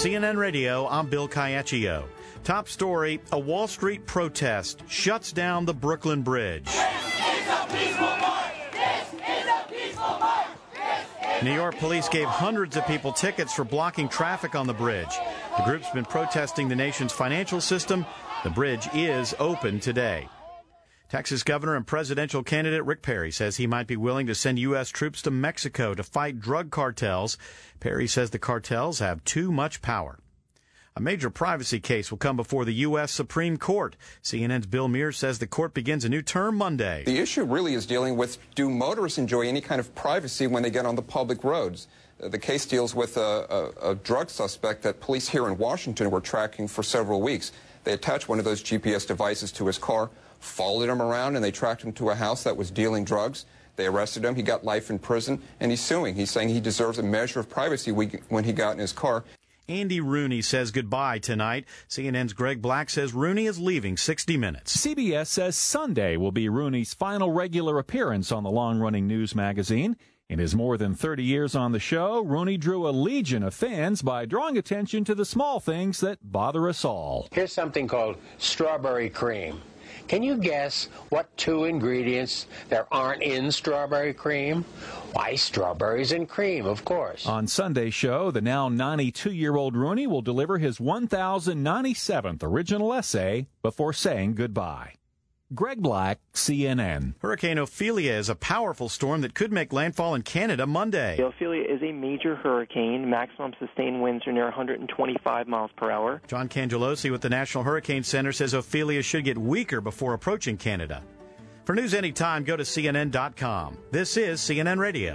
CNN Radio, I'm Bill Caiaccio. Top story, a Wall Street protest shuts down the Brooklyn Bridge. This is a peaceful march! This is a peaceful march! New York police gave hundreds of people tickets for blocking traffic on the bridge. The group's been protesting the nation's financial system. The bridge is open today. Texas governor and presidential candidate Rick Perry says he might be willing to send U.S. troops to Mexico to fight drug cartels. Perry says the cartels have too much power. A major privacy case will come before the U.S. Supreme Court. CNN's Bill Mears says the court begins a new term Monday. The issue really is dealing with, do motorists enjoy any kind of privacy when they get on the public roads? The case deals with a drug suspect that police here in Washington were tracking for several weeks. They attached one of those GPS devices to his car, followed him around, and they tracked him to a house that was dealing drugs. They arrested him. He got life in prison, and he's suing. He's saying he deserves a measure of privacy when he got in his car. Andy Rooney says goodbye tonight. CNN's Greg Black says Rooney is leaving 60 Minutes. CBS says Sunday will be Rooney's final regular appearance on the long-running news magazine. In his more than 30 years on the show, Rooney drew a legion of fans by drawing attention to the small things that bother us all. Here's something called strawberry cream. Can you guess what two ingredients there aren't in strawberry cream? Why, strawberries and cream, of course. On Sunday's show, the now 92-year-old Rooney will deliver his 1097th original essay before saying goodbye. Greg Black, CNN. Hurricane Ophelia is a powerful storm that could make landfall in Canada Monday. Ophelia is a major hurricane. Maximum sustained winds are near 125 miles per hour. John Cangelosi with the National Hurricane Center says Ophelia should get weaker before approaching Canada. For news anytime, go to CNN.com. This is CNN Radio.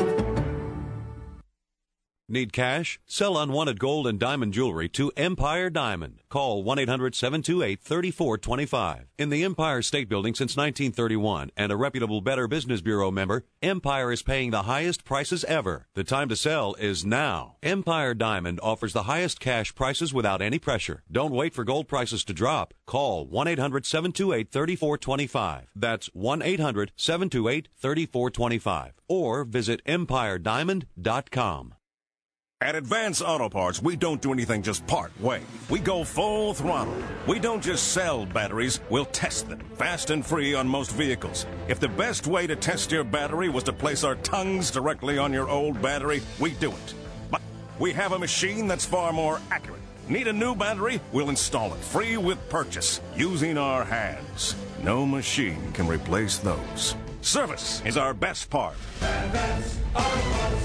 Need cash? Sell unwanted gold and diamond jewelry to Empire Diamond. Call 1-800-728-3425. In the Empire State Building since 1931 and a reputable Better Business Bureau member, Empire is paying the highest prices ever. The time to sell is now. Empire Diamond offers the highest cash prices without any pressure. Don't wait for gold prices to drop. Call 1-800-728-3425. That's 1-800-728-3425. Or visit EmpireDiamond.com. At Advance Auto Parts, we don't do anything just part way. We go full throttle. We don't just sell batteries, we'll test them, fast and free on most vehicles. If the best way to test your battery was to place our tongues directly on your old battery, we do it. But we have a machine that's far more accurate. Need a new battery? We'll install it, free with purchase, using our hands. No machine can replace those. Service is our best part. Advance Auto Parts.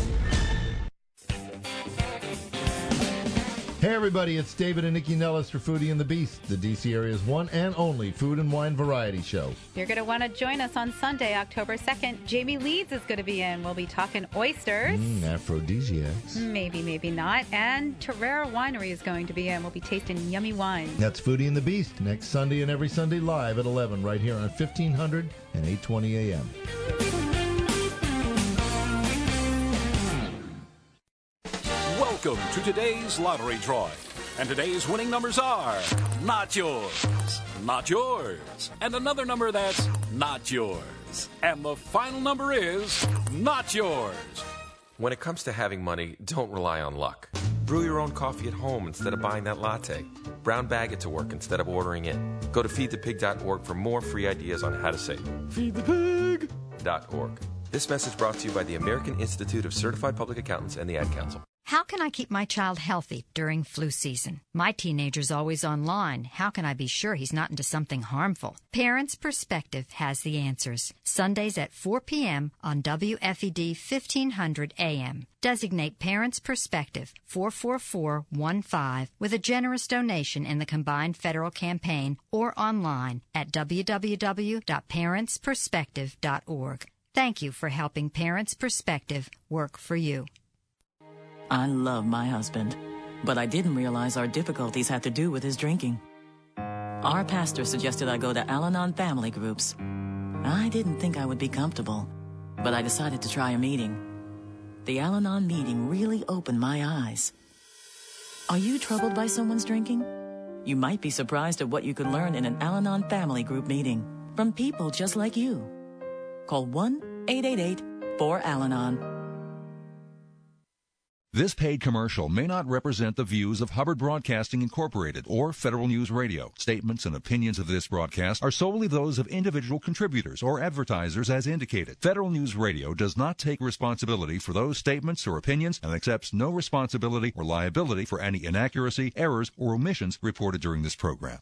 Hey everybody, it's David and Nikki Nellis for Foodie and the Beast, the D.C. area's one and only food and wine variety show. You're going to want to join us on Sunday, October 2nd. Jamie Leeds is going to be in. We'll be talking oysters. Aphrodisiacs. Maybe, maybe not. And Terrera Winery is going to be in. We'll be tasting yummy wine. That's Foodie and the Beast, next Sunday and every Sunday live at 11 right here on 1500 and 820 a.m. Welcome to today's lottery drawing. And today's winning numbers are not yours, not yours, and another number that's not yours. And the final number is not yours. When it comes to having money, don't rely on luck. Brew your own coffee at home instead of buying that latte. Brown bag it to work instead of ordering it. Go to feedthepig.org for more free ideas on how to save. Feedthepig.org. This message brought to you by the American Institute of Certified Public Accountants and the Ad Council. How can I keep my child healthy during flu season? My teenager's always online. How can I be sure he's not into something harmful? Parents' Perspective has the answers. Sundays at 4 p.m. on WFED 1500 AM. Designate Parents' Perspective 44415 with a generous donation in the combined federal campaign or online at www.parentsperspective.org. Thank you for helping Parents' Perspective work for you. I love my husband, but I didn't realize our difficulties had to do with his drinking. Our pastor suggested I go to Al-Anon family groups. I didn't think I would be comfortable, but I decided to try a meeting. The Al-Anon meeting really opened my eyes. Are you troubled by someone's drinking? You might be surprised at what you could learn in an Al-Anon family group meeting from people just like you. Call 1-888-4-AL-ANON. This paid commercial may not represent the views of Hubbard Broadcasting Incorporated or Federal News Radio. Statements and opinions of this broadcast are solely those of individual contributors or advertisers as indicated. Federal News Radio does not take responsibility for those statements or opinions and accepts no responsibility or liability for any inaccuracy, errors, or omissions reported during this program.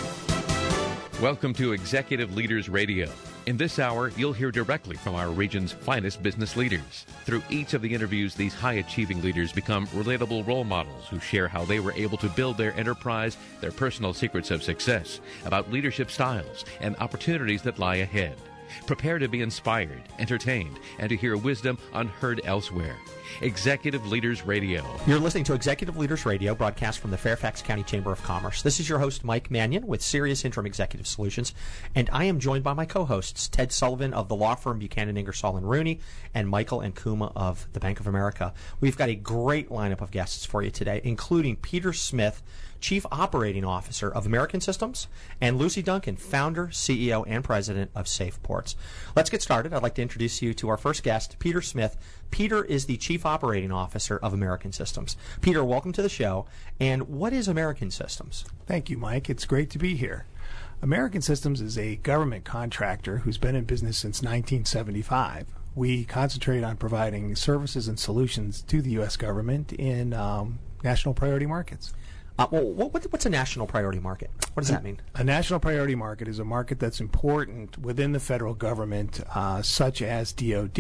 Welcome to Executive Leaders Radio. In this hour, you'll hear directly from our region's finest business leaders. Through each of the interviews, these high-achieving leaders become relatable role models who share how they were able to build their enterprise, their personal secrets of success, about leadership styles, and opportunities that lie ahead. Prepare to be inspired, entertained, and to hear wisdom unheard elsewhere. Executive Leaders Radio. You're listening to Executive Leaders Radio, broadcast from the Fairfax County Chamber of Commerce. This is your host, Mike Mannion, with Sirius Interim Executive Solutions, and I am joined by my co-hosts, Ted Sullivan of the law firm Buchanan, Ingersoll & Rooney, and Michael Ankuma of the Bank of America. We've got a great lineup of guests for you today, including Peter Smith, Chief Operating Officer of American Systems, and Lucy Duncan, Founder, CEO, and President of SafePorts. Let's get started. I'd like to introduce you to our first guest, Peter Smith. Peter is the Chief Operating Officer of American Systems. Peter, welcome to the show. And what is American Systems? Thank you, Mike. It's great to be here. American Systems is a government contractor who's been in business since 1975. We concentrate on providing services and solutions to the U.S. government in national priority markets. What's a national priority market? What does that mean? A national priority market is a market that's important within the federal government, such as DOD,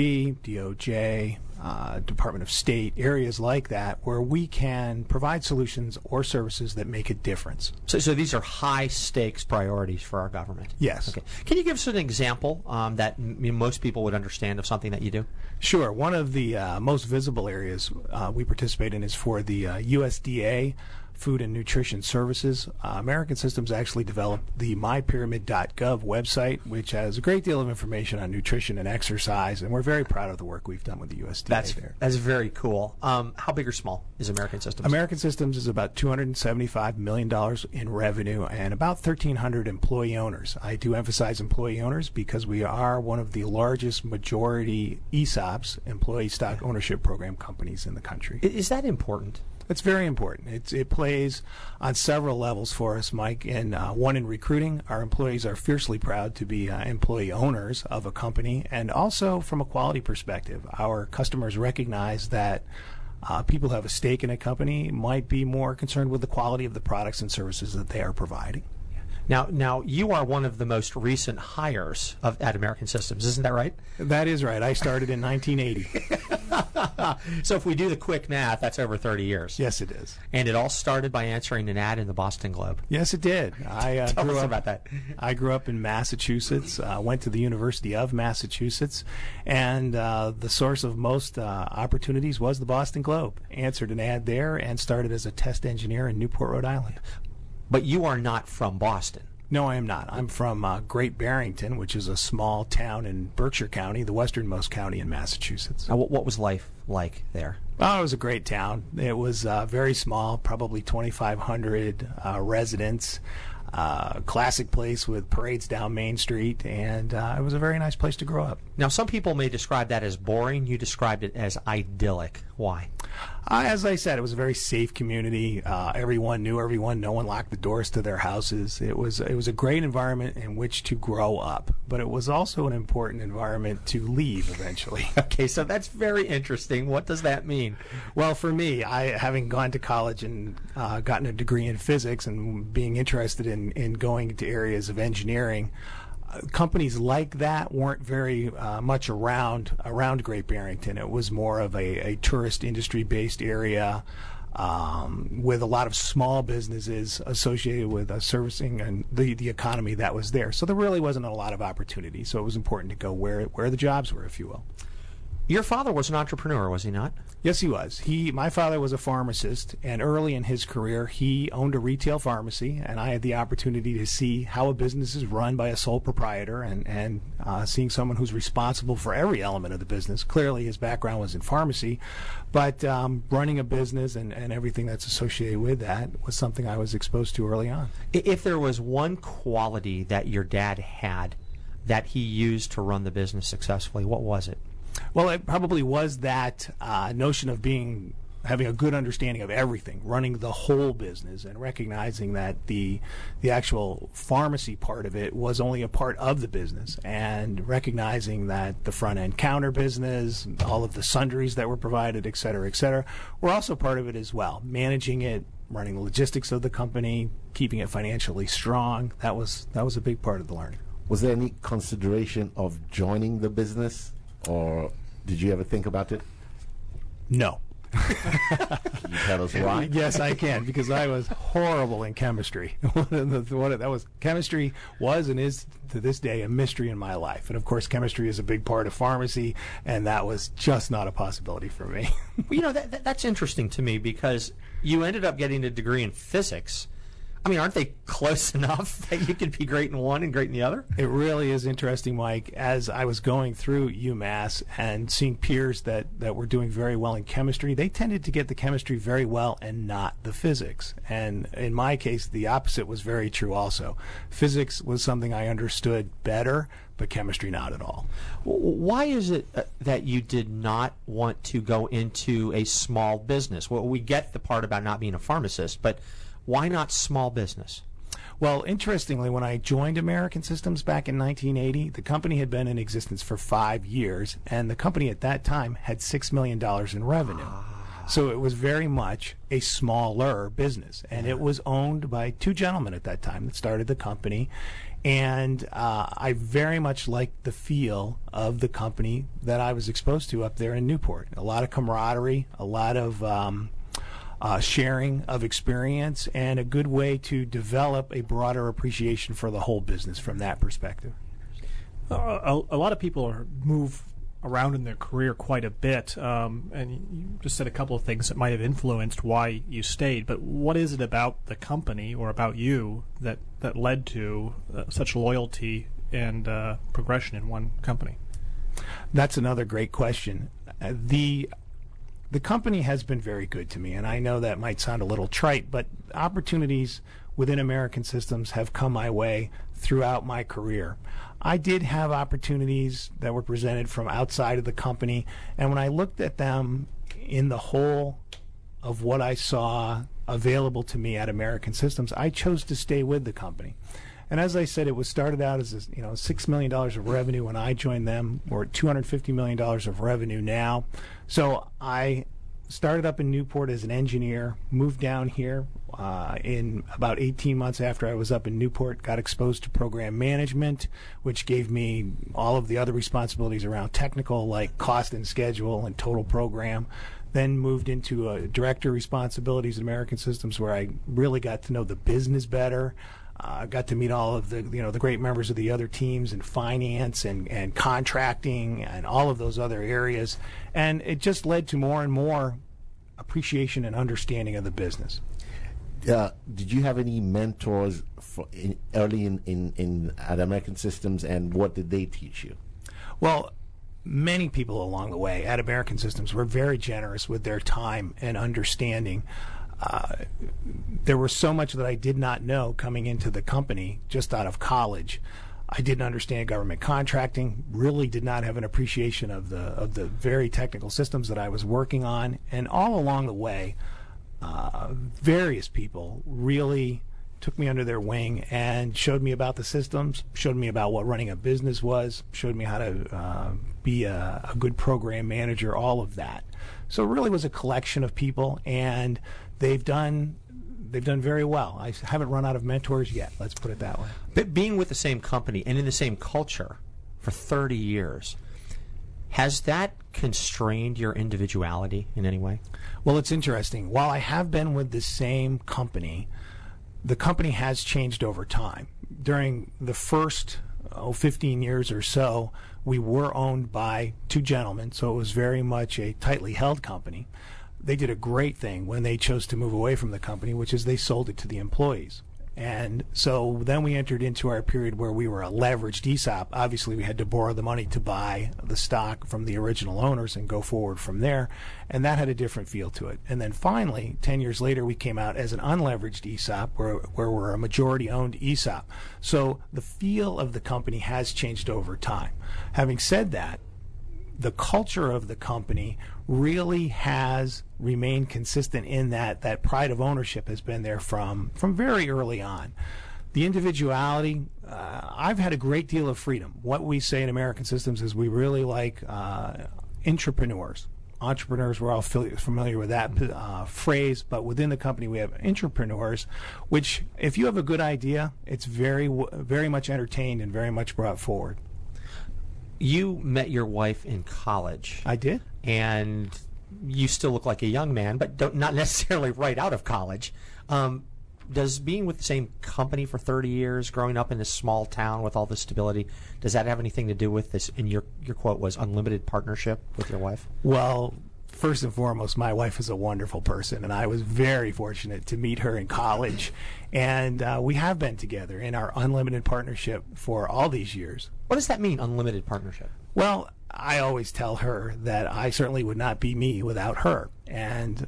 DOJ, Department of State, areas like that, where we can provide solutions or services that make a difference. So these are high-stakes priorities for our government? Yes. Okay. Can you give us an example that most people would understand of something that you do? Sure. One of the most visible areas we participate in is for the USDA, Food and Nutrition Services. American Systems actually developed the mypyramid.gov website, which has a great deal of information on nutrition and exercise, and we're very proud of the work we've done with the USDA there. That's very cool. How big or small is American Systems? American Systems is about $275 million in revenue and about 1,300 employee owners. I do emphasize employee owners because we are one of the largest majority ESOPs, Employee Stock Ownership Program companies in the country. Is that important? It's very important. It plays on several levels for us, Mike. And one, in recruiting, our employees are fiercely proud to be employee owners of a company. And also from a quality perspective, our customers recognize that people who have a stake in a company might be more concerned with the quality of the products and services that they are providing. Now, you are one of the most recent hires at American Systems, isn't that right? That is right. I started in 1980. So if we do the quick math, that's over 30 years. Yes, it is. And it all started by answering an ad in the Boston Globe. Yes, it did. Tell us about that. I grew up in Massachusetts, went to the University of Massachusetts, and the source of most opportunities was the Boston Globe. Answered an ad there and started as a test engineer in Newport, Rhode Island. But you are not from Boston. No, I am not. I'm from Great Barrington, which is a small town in Berkshire County, the westernmost county in Massachusetts. What was life like there? Oh, it was a great town. It was very small, probably 2,500 residents. Classic place with parades down Main Street, and it was a very nice place to grow up. Now, some people may describe that as boring. You described it as idyllic. Why? As I said, it was a very safe community. Everyone knew everyone. No one locked the doors to their houses. It was a great environment in which to grow up, but it was also an important environment to leave eventually. Okay, so that's very interesting. What does that mean? Well, for me, having gone to college and gotten a degree in physics and being interested in going into areas of engineering, companies like that weren't very much around Great Barrington. It was more of a tourist industry-based area with a lot of small businesses associated with servicing and the economy that was there. So there really wasn't a lot of opportunity. So it was important to go where the jobs were, if you will. Your father was an entrepreneur, was he not? Yes, he was. My father was a pharmacist, and early in his career, he owned a retail pharmacy, and I had the opportunity to see how a business is run by a sole proprietor and seeing someone who's responsible for every element of the business. Clearly, his background was in pharmacy, but running a business and everything that's associated with that was something I was exposed to early on. If there was one quality that your dad had that he used to run the business successfully, what was it? Well, it probably was that notion of being having a good understanding of everything, running the whole business, and recognizing that the actual pharmacy part of it was only a part of the business, and recognizing that the front end counter business, all of the sundries that were provided, et cetera, were also part of it as well. Managing it, running the logistics of the company, keeping it financially strong, that was a big part of the learning. Was there any consideration of joining the business, or did you ever think about it? No. Can you tell us why? Yes, I can, because I was horrible in chemistry. Chemistry was and is to this day a mystery in my life. And of course, chemistry is a big part of pharmacy, and that was just not a possibility for me. Well, that's interesting to me, because you ended up getting a degree in physics. I mean, aren't they close enough that you could be great in one and great in the other? It really is interesting, Mike. As I was going through UMass and seeing peers that were doing very well in chemistry, they tended to get the chemistry very well and not the physics. And in my case, the opposite was very true also. Physics was something I understood better, but chemistry not at all. Why is it that you did not want to go into a small business? Well, we get the part about not being a pharmacist, but why not small business? Well, interestingly, when I joined American Systems back in 1980, the company had been in existence for 5 years, and the company at that time had $6 million in revenue. So it was very much a smaller business, and it was owned by two gentlemen at that time that started the company. And I very much liked the feel of the company that I was exposed to up there in Newport. A lot of camaraderie, a lot of sharing of experience, and a good way to develop a broader appreciation for the whole business from that perspective. A lot of people move around in their career quite a bit, and you just said a couple of things that might have influenced why you stayed, but what is it about the company or about you that led to such loyalty and progression in one company? That's another great question. The company has been very good to me, and I know that might sound a little trite, but opportunities within American Systems have come my way throughout my career. I did have opportunities that were presented from outside of the company, and when I looked at them in the whole of what I saw available to me at American Systems, I chose to stay with the company. And as I said, it was started out as $6 million of revenue when I joined them. We're at $250 million of revenue now. So I started up in Newport as an engineer, moved down here in about 18 months after I was up in Newport, got exposed to program management, which gave me all of the other responsibilities around technical, like cost and schedule and total program. Then moved into director responsibilities at American Systems, where I really got to know the business better. Got to meet all of the the great members of the other teams in finance and contracting and all of those other areas, and it just led to more and more appreciation and understanding of the business. Did you have any mentors early in at American Systems, and what did they teach you? Well, many people along the way at American Systems were very generous with their time and understanding. There was so much that I did not know coming into the company just out of college. I didn't understand government contracting, really did not have an appreciation of the very technical systems that I was working on, and all along the way, various people really took me under their wing and showed me about the systems, showed me about what running a business was, showed me how to be a good program manager, all of that. So it really was a collection of people, and they've done very well. I haven't run out of mentors yet, let's put it that way. But being with the same company and in the same culture for 30 years, has that constrained your individuality in any way? Well, it's interesting. While I have been with the same company, the company has changed over time. During the first 15 years or so, we were owned by two gentlemen, so it was very much a tightly held company. They did a great thing when they chose to move away from the company, which is they sold it to the employees. And so then we entered into our period where we were a leveraged ESOP. Obviously, we had to borrow the money to buy the stock from the original owners and go forward from there. And that had a different feel to it. And then finally, 10 years later, we came out as an unleveraged ESOP where we're a majority-owned ESOP. So the feel of the company has changed over time. Having said that, the culture of the company really has remained consistent in that pride of ownership has been there from very early on. The individuality, I've had a great deal of freedom. What we say in American Systems is we really like intrapreneurs. Entrepreneurs, we're all familiar with that phrase, but within the company we have intrapreneurs, which if you have a good idea, it's very much entertained and very much brought forward. You met your wife in college. I did. And you still look like a young man, but not necessarily right out of college. Does being with the same company for 30 years, growing up in this small town with all this stability, does that have anything to do with this? And your quote was unlimited partnership with your wife? Well, first and foremost, my wife is a wonderful person, and I was very fortunate to meet her in college. And we have been together in our unlimited partnership for all these years. What does that mean, unlimited partnership? Well, I always tell her that I certainly would not be me without her. And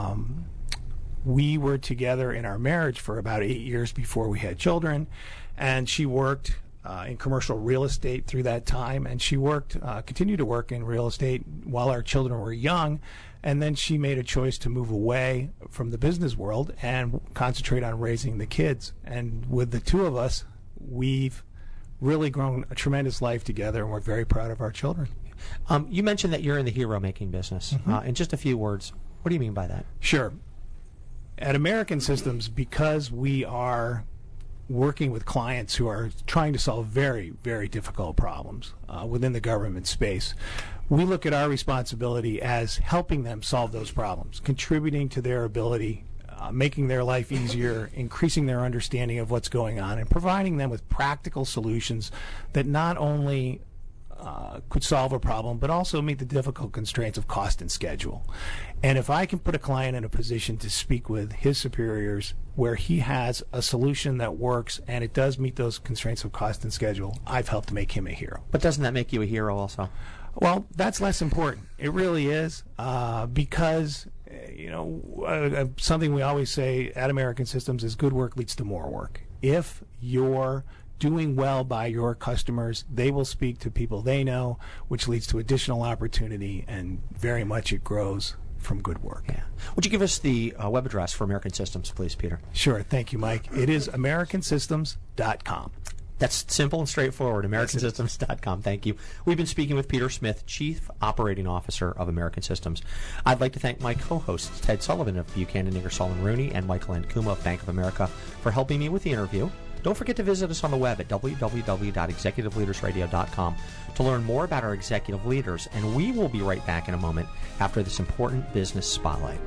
we were together in our marriage for about 8 years before we had children, and she worked in commercial real estate through that time, and she continued to work in real estate while our children were young, and then she made a choice to move away from the business world and concentrate on raising the kids. And with the two of us, we've really grown a tremendous life together, and we're very proud of our children. You mentioned that you're in the hero-making business. In just a few words, what do you mean by that? Sure. At American Systems, because we are working with clients who are trying to solve very, very difficult problems within the government space, we look at our responsibility as helping them solve those problems, contributing to their ability, making their life easier, increasing their understanding of what's going on, and providing them with practical solutions that not only could solve a problem, but also meet the difficult constraints of cost and schedule. And if I can put a client in a position to speak with his superiors where he has a solution that works and it does meet those constraints of cost and schedule, I've helped make him a hero. But doesn't that make you a hero also? Well, that's less important. It really is, because something we always say at American Systems is good work leads to more work. If you're doing well by your customers, they will speak to people they know, which leads to additional opportunity, and very much it grows from good work. Yeah. Would you give us the web address for American Systems, please, Peter? Sure. Thank you, Mike. It is AmericanSystems.com. That's simple and straightforward, AmericanSystems.com. Thank you. We've been speaking with Peter Smith, Chief Operating Officer of American Systems. I'd like to thank my co-hosts, Ted Sullivan of Buchanan, Ingersoll & Rooney, and Michael Ankuma of Bank of America, for helping me with the interview. Don't forget to visit us on the web at www.executiveleadersradio.com to learn more about our executive leaders, and we will be right back in a moment after this important business spotlight.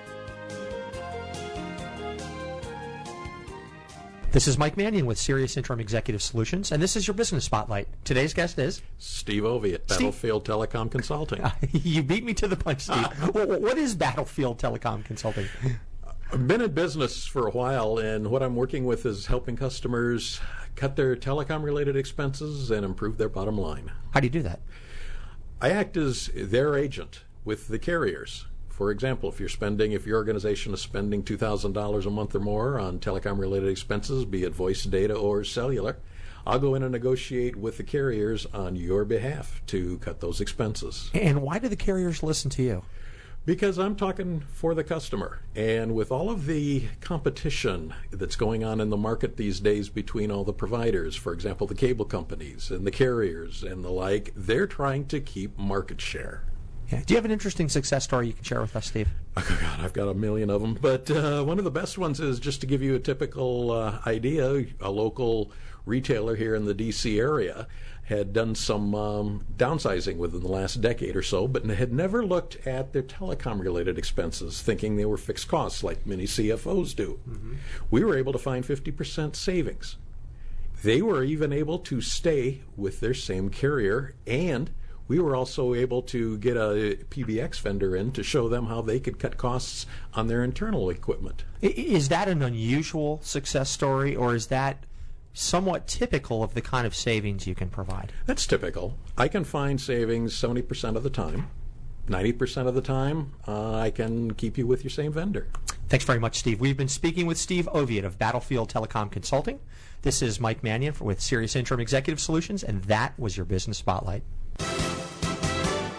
This is Mike Mannion with Sirius Interim Executive Solutions, and this is your business spotlight. Today's guest is Steve Ovey at Battlefield Telecom Consulting. You beat me to the punch, Steve. What is Battlefield Telecom Consulting? I've been in business for a while, and what I'm working with is helping customers cut their telecom-related expenses and improve their bottom line. How do you do that? I act as their agent with the carriers. For example, if your organization is spending $2,000 a month or more on telecom-related expenses, be it voice, data, or cellular, I'll go in and negotiate with the carriers on your behalf to cut those expenses. And why do the carriers listen to you? Because I'm talking for the customer. And with all of the competition that's going on in the market these days between all the providers, for example, the cable companies and the carriers and the like, they're trying to keep market share. Yeah. Do you have an interesting success story you can share with us, Steve? Oh, God, I've got a million of them. But one of the best ones is, just to give you a typical idea, a local retailer here in the D.C. area had done some downsizing within the last decade or so, but had never looked at their telecom-related expenses, thinking they were fixed costs like many CFOs do. Mm-hmm. We were able to find 50% savings. They were even able to stay with their same carrier, and we were also able to get a PBX vendor in to show them how they could cut costs on their internal equipment. Is that an unusual success story, or is that somewhat typical of the kind of savings you can provide? That's typical. I can find savings 70% of the time. 90% of the time, I can keep you with your same vendor. Thanks very much, Steve. We've been speaking with Steve Oviatt of Battlefield Telecom Consulting. This is Mike Mannion with Sirius Interim Executive Solutions, and that was your Business Spotlight.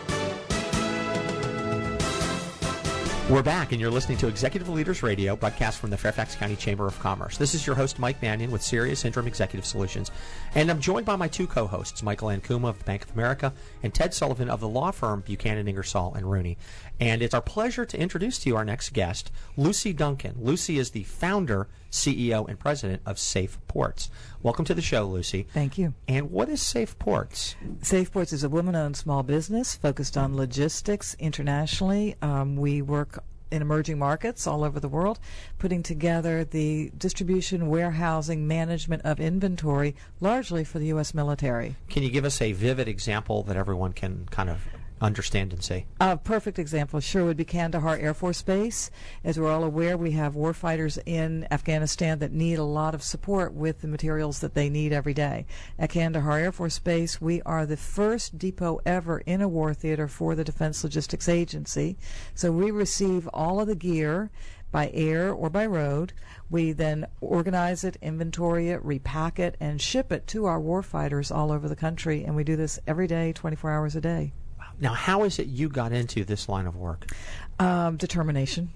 We're back, and you're listening to Executive Leaders Radio, broadcast from the Fairfax County Chamber of Commerce. This is your host, Mike Mannion, with Sirius Interim Executive Solutions. And I'm joined by my two co-hosts, Michael Ankuma of the Bank of America and Ted Sullivan of the law firm Buchanan, Ingersoll & Rooney. And it's our pleasure to introduce to you our next guest, Lucy Duncan. Lucy is the founder, CEO, and president of Safe Ports. Welcome to the show, Lucy. Thank you. And what is Safe Ports? Safe Ports is a woman-owned small business focused on logistics internationally. We work in emerging markets all over the world, putting together the distribution, warehousing, management of inventory, largely for the U.S. military. Can you give us a vivid example that everyone can kind of understand and see? A perfect example sure would be Kandahar Air Force Base. As we're all aware, we have warfighters in Afghanistan that need a lot of support with the materials that they need every day. At Kandahar Air Force Base, we are the first depot ever in a war theater for the Defense Logistics Agency. So we receive all of the gear by air or by road. We then organize it, inventory it, repack it, and ship it to our warfighters all over the country. And we do this every day, 24 hours a day. Now, how is it you got into this line of work? Determination.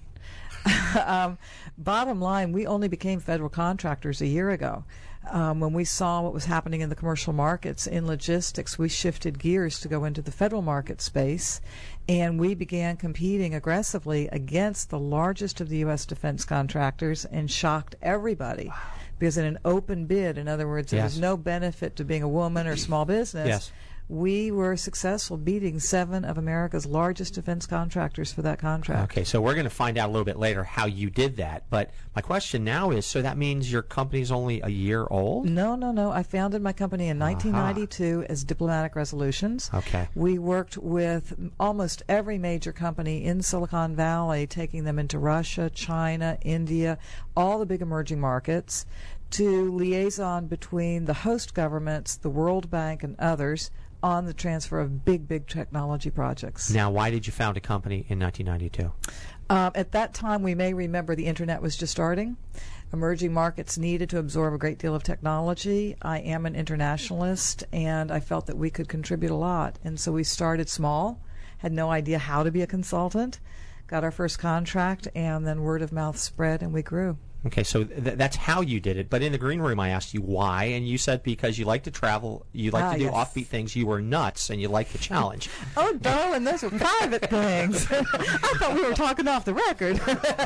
Bottom line, we only became federal contractors a year ago. When we saw what was happening in the commercial markets in logistics, we shifted gears to go into the federal market space, and we began competing aggressively against the largest of the U.S. defense contractors and shocked everybody. Wow. Because in an open bid, in other words, there was no benefit to being a woman or small business. Yes. We were successful, beating 7 of America's largest defense contractors for that contract. Okay, so we're going to find out a little bit later how you did that. But my question now is, so that means your company's only a year old? No. I founded my company in 1992 as Diplomatic Resolutions. Okay. We worked with almost every major company in Silicon Valley, taking them into Russia, China, India, all the big emerging markets, to liaison between the host governments, the World Bank, and others on the transfer of big technology projects. Now, why did you found a company in 1992? At that time, we may remember the Internet was just starting. Emerging markets needed to absorb a great deal of technology. I am an internationalist, and I felt that we could contribute a lot. And so we started small, had no idea how to be a consultant, got our first contract, and then word of mouth spread, and we grew. Okay, so that's how you did it. But in the green room, I asked you why, and you said because you like to travel, you like to do offbeat things, you were nuts, and you like the challenge. Oh, darling, those are private things. I thought we were talking off the record.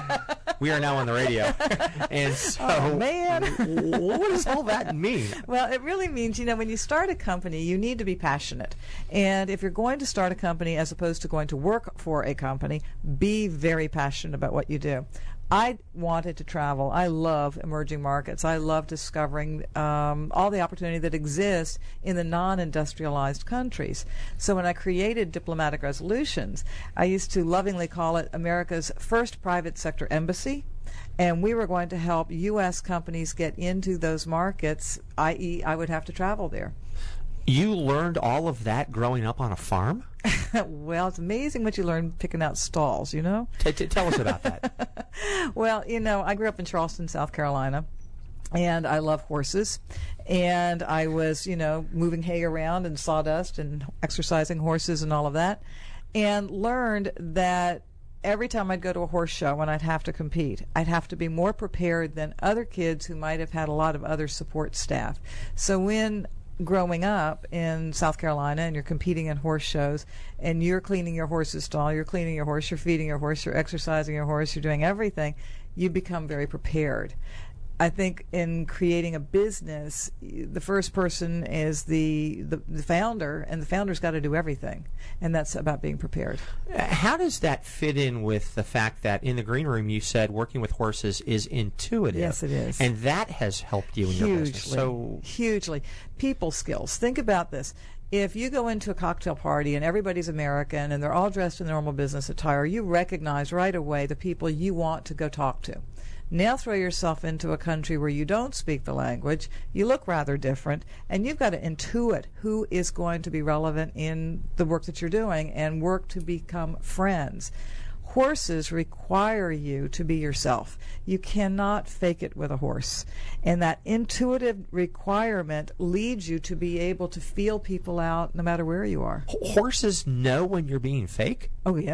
We are now on the radio. And so, oh, man. What does all that mean? Well, it really means, when you start a company, you need to be passionate. And if you're going to start a company as opposed to going to work for a company, be very passionate about what you do. I wanted to travel. I love emerging markets. I love discovering all the opportunity that exists in the non-industrialized countries. So when I created Diplomatic Resolutions, I used to lovingly call it America's first private sector embassy. And we were going to help U.S. companies get into those markets, i.e., I would have to travel there. You learned all of that growing up on a farm? Well, it's amazing what you learn picking out stalls, Tell us about that. Well, I grew up in Charleston, South Carolina, and I love horses. And I was, moving hay around and sawdust and exercising horses and all of that, and learned that every time I'd go to a horse show and I'd have to compete, I'd have to be more prepared than other kids who might have had a lot of other support staff. So when growing up in South Carolina and you're competing in horse shows and you're cleaning your horse's stall, you're cleaning your horse, you're feeding your horse, you're exercising your horse, you're doing everything, you become very prepared. I think in creating a business, the first person is the founder, and the founder's got to do everything, and that's about being prepared. How does that fit in with the fact that in the green room you said working with horses is intuitive? Yes, it is. And that has helped you in your business. Hugely. People skills. Think about this. If you go into a cocktail party and everybody's American and they're all dressed in normal business attire, you recognize right away the people you want to go talk to. Now throw yourself into a country where you don't speak the language, you look rather different, and you've got to intuit who is going to be relevant in the work that you're doing and work to become friends. Horses require you to be yourself. You cannot fake it with a horse. And that intuitive requirement leads you to be able to feel people out no matter where you are. Horses know when you're being fake? Oh, yeah.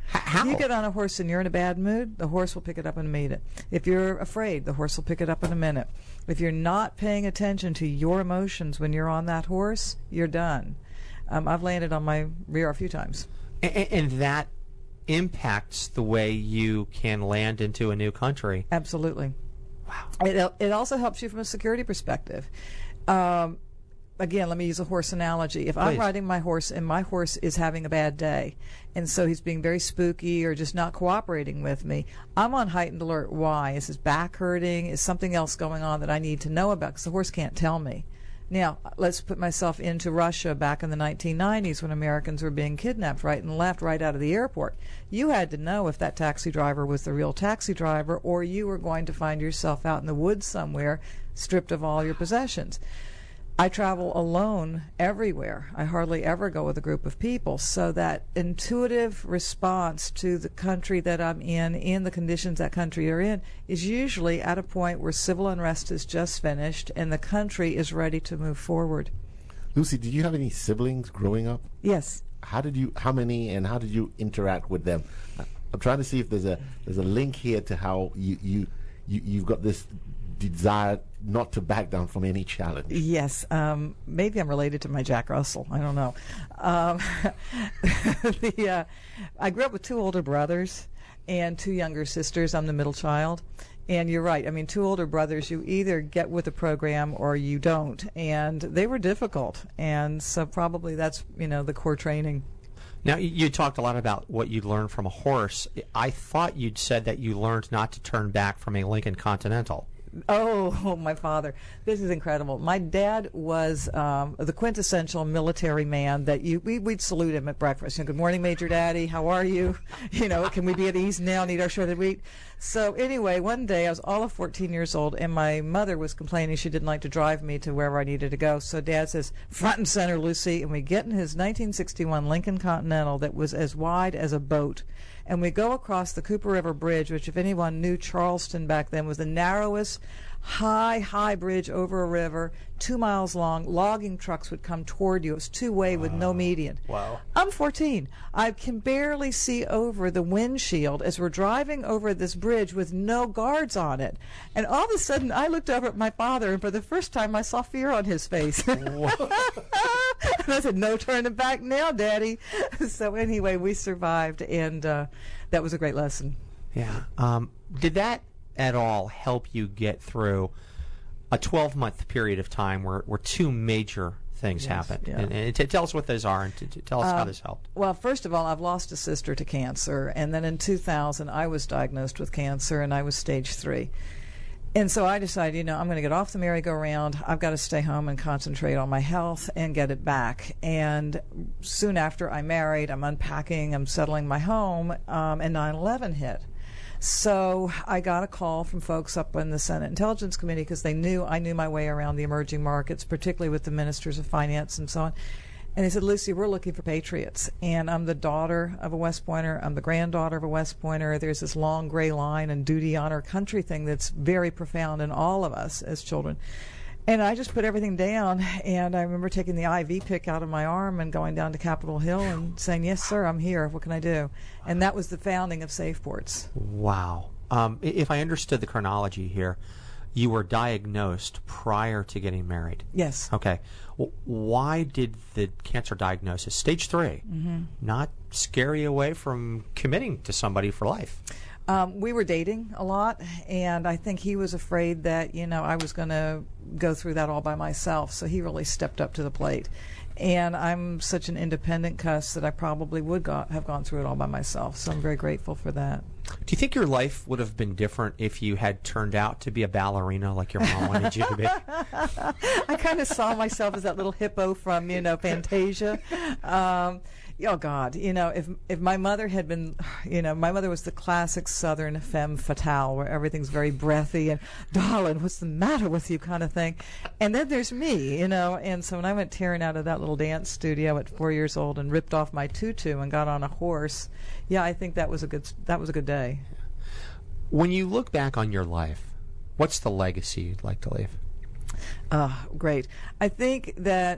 How? If you get on a horse and you're in a bad mood, the horse will pick it up in a minute. If you're afraid, the horse will pick it up in a minute. If you're not paying attention to your emotions when you're on that horse, you're done. I've landed on my rear a few times. And that impacts the way you can land into a new country. Absolutely. Wow. It also helps you from a security perspective. Again, let me use a horse analogy. If Please. I'm riding my horse and my horse is having a bad day, and so he's being very spooky or just not cooperating with me, I'm on heightened alert. Why? Is his back hurting? Is something else going on that I need to know about? Because the horse can't tell me. Now, let's put myself into Russia back in the 1990s when Americans were being kidnapped right and left right out of the airport. You had to know if that taxi driver was the real taxi driver, or you were going to find yourself out in the woods somewhere, stripped of all your possessions. I travel alone everywhere. I hardly ever go with a group of people. So that intuitive response to the country that I'm in the conditions that country are in, is usually at a point where civil unrest is just finished and the country is ready to move forward. Lucy, did you have any siblings growing up? Yes. How many, and how did you interact with them? I'm trying to see if there's a link here to how you've got this desire not to back down from any challenge. Yes. Maybe I'm related to my Jack Russell. I don't know. I grew up with 2 older brothers and 2 younger sisters. I'm the middle child. And you're right. I mean, 2 older brothers, you either get with the program or you don't. And they were difficult. And so probably that's, the core training. Now, you talked a lot about what you learned from a horse. I thought you'd said that you learned not to turn back from a Lincoln Continental. Oh, my father. This is incredible. My dad was the quintessential military man that we'd salute him at breakfast. Good morning, Major Daddy. How are you? Can we be at ease now? Need our shredded wheat? So anyway, one day I was all of 14 years old, and my mother was complaining she didn't like to drive me to wherever I needed to go. So Dad says, front and center, Lucy. And we get in his 1961 Lincoln Continental that was as wide as a boat. And we go across the Cooper River Bridge, which, if anyone knew Charleston back then, was the narrowest high bridge over a river, 2 miles long. Logging trucks would come toward you. It was two-way with no median. Wow. I'm 14. I can barely see over the windshield as we're driving over this bridge with no guards on it. And all of a sudden, I looked over at my father, and for the first time, I saw fear on his face. And I said, no turning back now, Daddy. So anyway, we survived, and that was a great lesson. Yeah. Did that at all help you get through a 12-month period of time where 2 major things happened? Yeah. And tell us what those are, and tell us how this helped. Well, first of all, I've lost a sister to cancer, and then in 2000, I was diagnosed with cancer, and I was stage 3. And so I decided, I'm going to get off the merry-go-round. I've got to stay home and concentrate on my health and get it back. And soon after I married, I'm unpacking, I'm settling my home, and 9/11 hit. So I got a call from folks up in the Senate Intelligence Committee because I knew my way around the emerging markets, particularly with the ministers of finance and so on. And they said, Lucy, we're looking for patriots. And I'm the daughter of a West Pointer. I'm the granddaughter of a West Pointer. There's this long gray line and duty, honor, country thing that's very profound in all of us as children. And I just put everything down, and I remember taking the IV pick out of my arm and going down to Capitol Hill and saying, yes, sir, I'm here. What can I do? And that was the founding of SafePorts. Wow. If I understood the chronology here, you were diagnosed prior to getting married. Yes. Okay. Why did the cancer diagnosis, stage 3, not scare you away from committing to somebody for life? We were dating a lot, and I think he was afraid that, I was going to go through that all by myself, so he really stepped up to the plate. And I'm such an independent cuss that I probably would have gone through it all by myself, so I'm very grateful for that. Do you think your life would have been different if you had turned out to be a ballerina like your mom wanted you to be? I kind of saw myself as that little hippo from, Fantasia. Oh, God, if my mother had been, my mother was the classic Southern femme fatale where everything's very breathy and, darling, what's the matter with you kind of thing. And then there's me, and so when I went tearing out of that little dance studio at 4 years old and ripped off my tutu and got on a horse, yeah, I think that was a good day. When you look back on your life, what's the legacy you'd like to leave? Great. I think that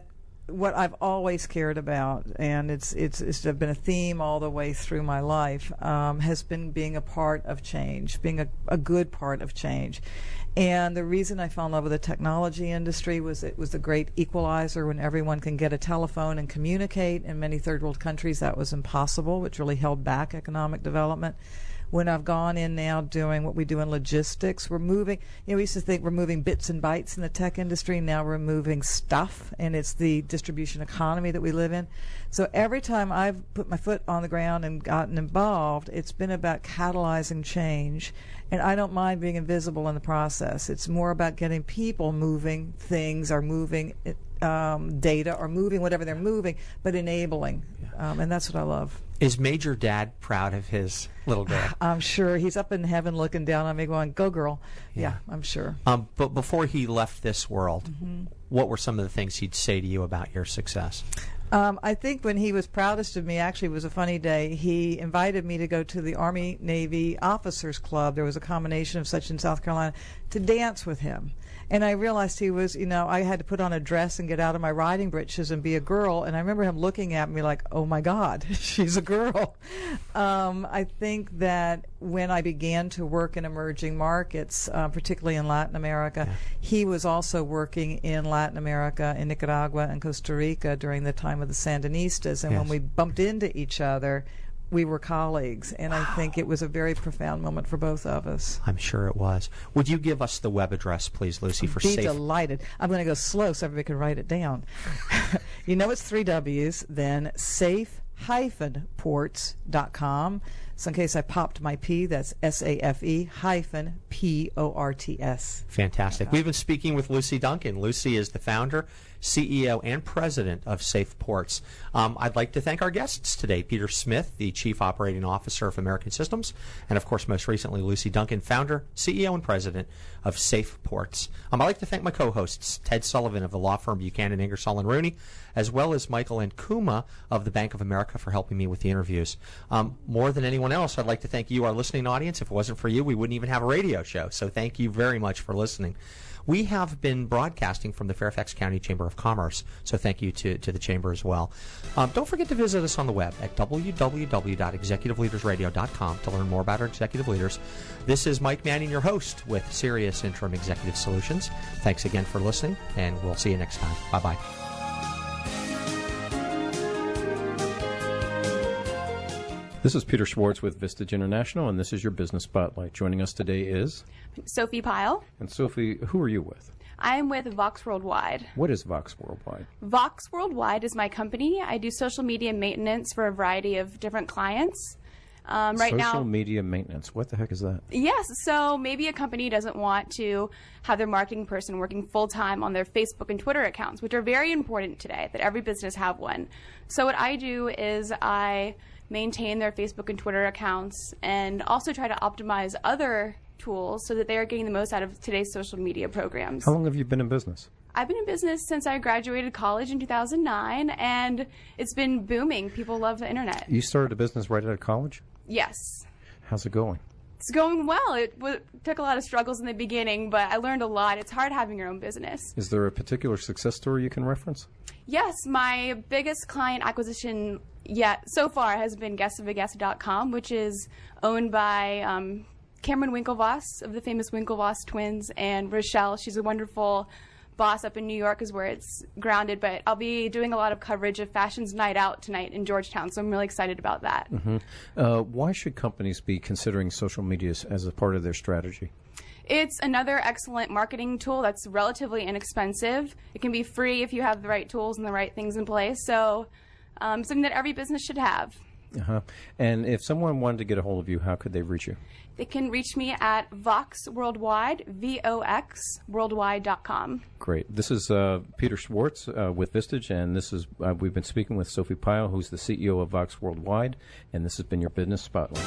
what I've always cared about, and it's been a theme all the way through my life, has been being a part of change, being a good part of change. And the reason I fell in love with the technology industry was it was the great equalizer when everyone can get a telephone and communicate. In many third world countries, that was impossible, which really held back economic development. When I've gone in now doing what we do in logistics, we're moving, we used to think we're moving bits and bytes in the tech industry. Now we're moving stuff, and it's the distribution economy that we live in. So every time I've put my foot on the ground and gotten involved, it's been about catalyzing change. And I don't mind being invisible in the process. It's more about getting people moving things or moving data or moving whatever they're moving, but enabling. And that's what I love. Is Major Dad proud of his little girl? I'm sure. He's up in heaven looking down on me going, go girl. Yeah, I'm sure. But before he left this world, what were some of the things he'd say to you about your success? I think when he was proudest of me, actually, it was a funny day. He invited me to go to the Army-Navy Officers Club. There was a combination of such in South Carolina to dance with him. And I realized he was, I had to put on a dress and get out of my riding breeches and be a girl. And I remember him looking at me like, oh, my God, she's a girl. I think that when I began to work in emerging markets, particularly in Latin America, he was also working in Latin America, in Nicaragua and Costa Rica during the time of the Sandinistas. And when we bumped into each other, we were colleagues, and I think it was a very profound moment for both of us. I'm sure it was. Would you give us the web address, please, Lucy, for Be safe? delighted. I'm going to go slow so everybody can write it down. It's 3 W's, then safe-ports.com. So in case I popped my P, that's SAFE-PORTS. Fantastic. We've been speaking with Lucy Duncan. Lucy is the founder, CEO, and president of Safe Ports. I'd like to thank our guests today, Peter Smith, the Chief Operating Officer of American Systems, and of course, most recently, Lucy Duncan, founder, CEO, and president of Safe Ports. I'd like to thank my co-hosts, Ted Sullivan of the law firm Buchanan, Ingersoll & Rooney, as well as Michael Nkuma of the Bank of America for helping me with the interviews. More than anyone else, I'd like to thank you, our listening audience. If it wasn't for you, we wouldn't even have a radio show. So thank you very much for listening. We have been broadcasting from the Fairfax County Chamber of Commerce, so thank you to the Chamber as well. Don't forget to visit us on the web at www.executiveleadersradio.com to learn more about our executive leaders. This is Mike Manning, your host with Sirius Interim Executive Solutions. Thanks again for listening, and we'll see you next time. Bye-bye. This is Peter Schwartz with Vistage International, and this is your Business Spotlight. Joining us today is Sophie Pyle. And Sophie, who are you with? I'm with Vox Worldwide. What is Vox Worldwide? Vox Worldwide is my company. I do social media maintenance for a variety of different clients. Social media maintenance. What the heck is that? Yes. So maybe a company doesn't want to have their marketing person working full-time on their Facebook and Twitter accounts, which are very important today, that every business have one. So what I do is I maintain their Facebook and Twitter accounts and also try to optimize other tools so that they are getting the most out of today's social media programs. How long have you been in business? I've been in business since I graduated college in 2009, and it's been booming. People love the internet. You started a business right out of college? Yes. How's it going? It's going well. It took a lot of struggles in the beginning, but I learned a lot. It's hard having your own business. Is there a particular success story you can reference? Yes. My biggest client acquisition yet so far has been guestofagesta.com, which is owned by Cameron Winklevoss of the famous Winklevoss twins, and Rochelle. She's a wonderful boss up in New York is where it's grounded, but I'll be doing a lot of coverage of Fashion's Night Out tonight in Georgetown, so I'm really excited about that. Why should companies be considering social media as a part of their strategy? It's another excellent marketing tool that's relatively inexpensive. It can be free if you have the right tools and the right things in place, so something that every business should have. And if someone wanted to get a hold of you, how could they reach you? They can reach me at Vox Worldwide, VOXworldwide.com. Great. This is Peter Schwartz with Vistage, and this is we've been speaking with Sophie Pyle, who's the CEO of Vox Worldwide, and this has been your Business Spotlight.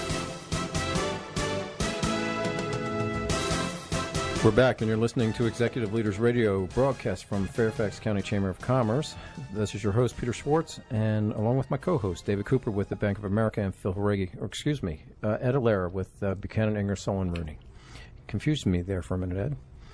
We're back, and you're listening to Executive Leaders Radio, broadcast from Fairfax County Chamber of Commerce. This is your host, Peter Schwartz, and along with my co-host, David Cooper with the Bank of America, and Ed Alera with Buchanan, Ingersoll & Rooney. Confused me there for a minute, Ed.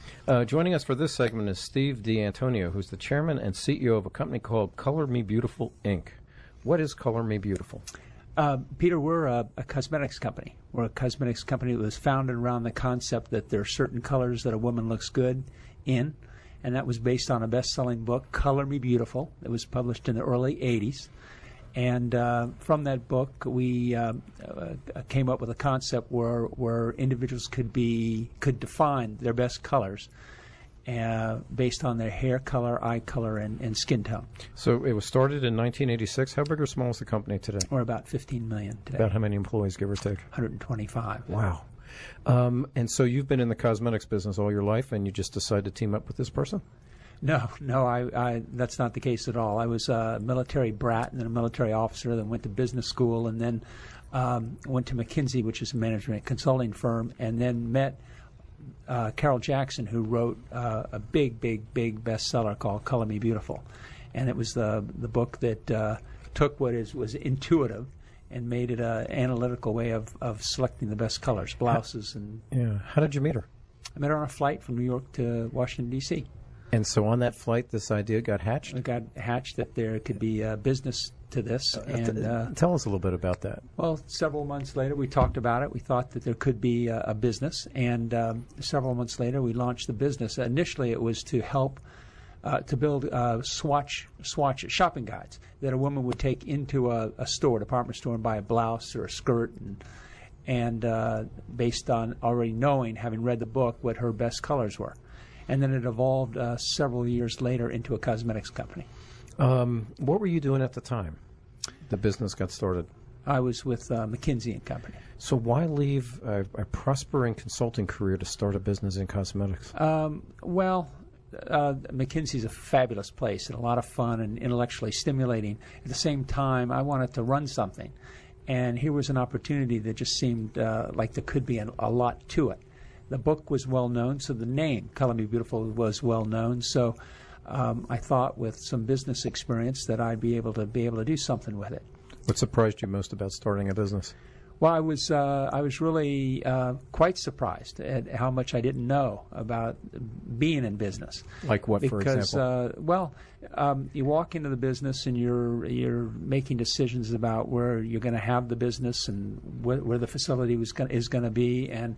Joining us for this segment is Steve D'Antonio, who's the chairman and CEO of a company called Color Me Beautiful, Inc. What is Color Me Beautiful? Peter, we're a cosmetics company. We're a cosmetics company that was founded around the concept that there are certain colors that a woman looks good in, and that was based on a best-selling book, Color Me Beautiful. It was published in the early 80s. And from that book, we came up with a concept where individuals could define their best colors based on their hair color, eye color, and skin tone. So it was started in 1986. How big or small is the company today? We're about 15 million today. About how many employees, give or take? 125. Wow. And so you've been in the cosmetics business all your life, and you just decided to team up with this person? No, I that's not the case at all. I was a military brat and then a military officer, then went to business school, and then went to McKinsey, which is a management consulting firm, and then met Carol Jackson, who wrote a big bestseller called Color Me Beautiful. And it was the book that took what was intuitive and made it an analytical way of selecting the best colors, blouses. How did you meet her? I met her on a flight from New York to Washington, D.C. And so on that flight, this idea got hatched? It got hatched that there could be a business to this. And tell us a little bit about that. Well, several months later, we talked about it. We thought that there could be a business. And several months later, we launched the business. Initially, it was to help to build swatch shopping guides that a woman would take into a department store, and buy a blouse or a skirt, and based on already knowing, having read the book, what her best colors were. And then it evolved several years later into a cosmetics company. What were you doing at the time the business got started? I was with McKinsey & Company. So why leave a prospering consulting career to start a business in cosmetics? McKinsey's a fabulous place and a lot of fun and intellectually stimulating. At the same time, I wanted to run something. And here was an opportunity that just seemed like there could be a lot to it. The book was well known, so the name, Color Me Beautiful, was well known. So I thought with some business experience that I'd be able to do something with it. What surprised you most about starting a business? Well, I was really quite surprised at how much I didn't know about being in business. Like what, for example? You walk into the business and you're making decisions about where you're going to have the business and where the facility is going to be, and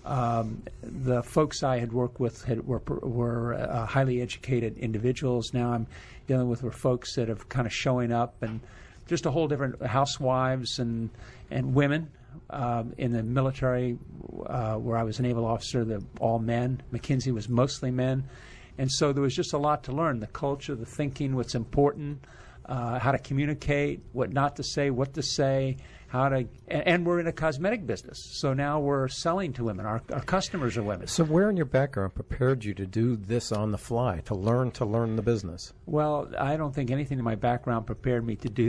the folks I had worked with were highly educated individuals. Now I'm dealing with folks that have kind of showing up, and just a whole different housewives and women. In the military, where I was a naval officer, they're all men. McKinsey was mostly men. And so there was just a lot to learn, the culture, the thinking, what's important, how to communicate, what not to say, what to say, and we're in a cosmetic business. So now we're selling to women. Our customers are women. So where in your background prepared you to do this on the fly, to learn the business? Well, I don't think anything in my background prepared me to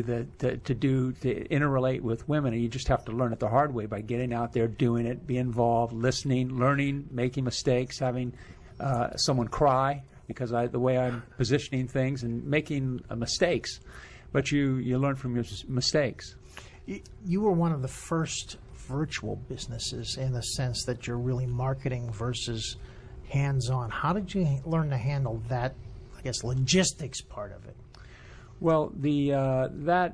interrelate with women. And you just have to learn it the hard way by getting out there, doing it, be involved, listening, learning, making mistakes, having someone cry because the way I'm positioning things and making mistakes. But you learn from your mistakes. You were one of the first virtual businesses in the sense that you're really marketing versus hands-on. How did you learn to handle that, I guess, logistics part of it? Well, that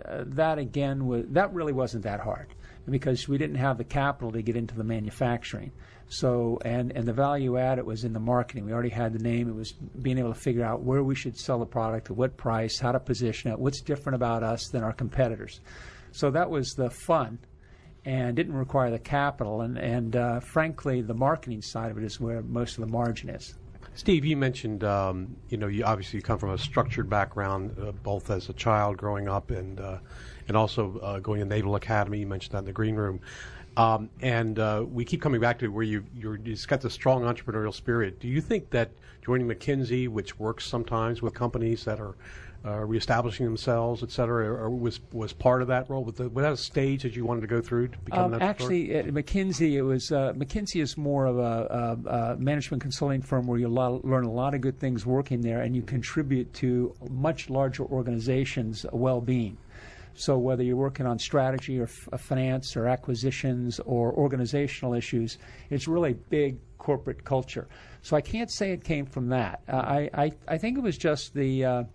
really wasn't that hard because we didn't have the capital to get into the manufacturing. So and the value add, it was in the marketing. We already had the name. It was being able to figure out where we should sell the product, at what price, how to position it, what's different about us than our competitors. So that was the fun, and didn't require the capital. And frankly, the marketing side of it is where most of the margin is. Steve, you mentioned you obviously come from a structured background, both as a child growing up and also going to Naval Academy. You mentioned that in the green room, and we keep coming back to where you've just got the strong entrepreneurial spirit. Do you think that joining McKinsey, which works sometimes with companies that are reestablishing themselves, et cetera, or was part of that role? Was that a stage that you wanted to go through to become that? Actually, at McKinsey, it was McKinsey is more of a management consulting firm where you learn a lot of good things working there, and you contribute to much larger organizations' well-being. So whether you're working on strategy or finance or acquisitions or organizational issues, it's really big corporate culture. So I can't say it came from that. I think it was just to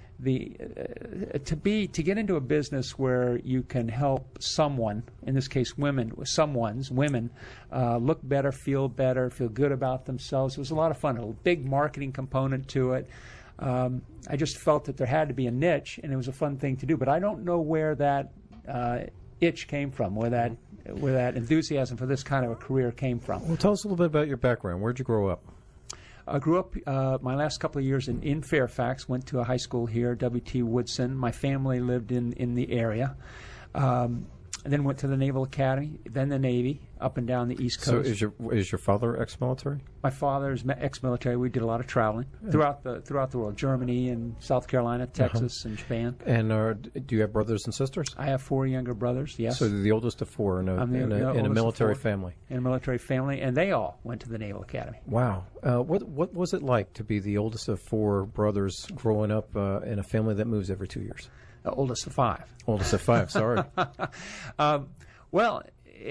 get into a business where you can help someone, in this case women, look better, feel good about themselves. It was a lot of fun. A big marketing component to it. I just felt that there had to be a niche, and it was a fun thing to do. But I don't know where that itch came from, where that enthusiasm for this kind of a career came from. Well, tell us a little bit about your background. Where'd you grow up? I grew up my last couple of years in Fairfax, went to a high school here, W.T. Woodson. My family lived in the area. And then went to the Naval Academy, then the Navy, up and down the East Coast. So is your father ex-military? My father's ex-military. We did a lot of traveling throughout the world, Germany and South Carolina, Texas, and Japan. And do you have brothers and sisters? I have 4 younger brothers, yes. So you're the oldest of 4 in a military family. In a military family, and they all went to the Naval Academy. Wow. What was it like to be the oldest of 4 brothers growing up in a family that moves every 2 years? Oldest of 5. Oldest of 5, sorry. Well,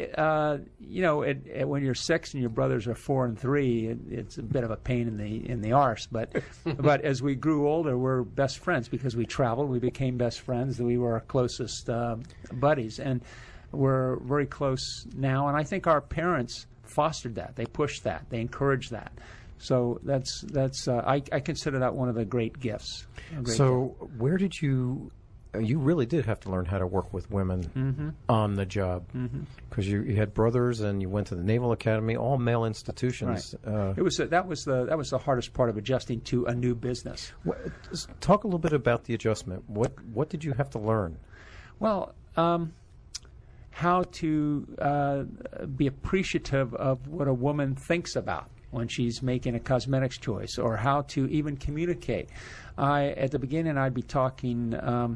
when you're 6 and your brothers are 4 and 3, it's a bit of a pain in the arse. But as we grew older, we're best friends because we traveled. We became best friends. We were our closest buddies, and we're very close now. And I think our parents fostered that. They pushed that. They encouraged that. So that's I consider that one of the great gifts. Where did you? You really did have to learn how to work with women on the job because you had brothers and you went to the Naval Academy, all male institutions. Right. That was the hardest part of adjusting to a new business. Talk a little bit about the adjustment. What did you have to learn? Well, how to be appreciative of what a woman thinks about when she's making a cosmetics choice, or how to even communicate. At the beginning, I'd be talking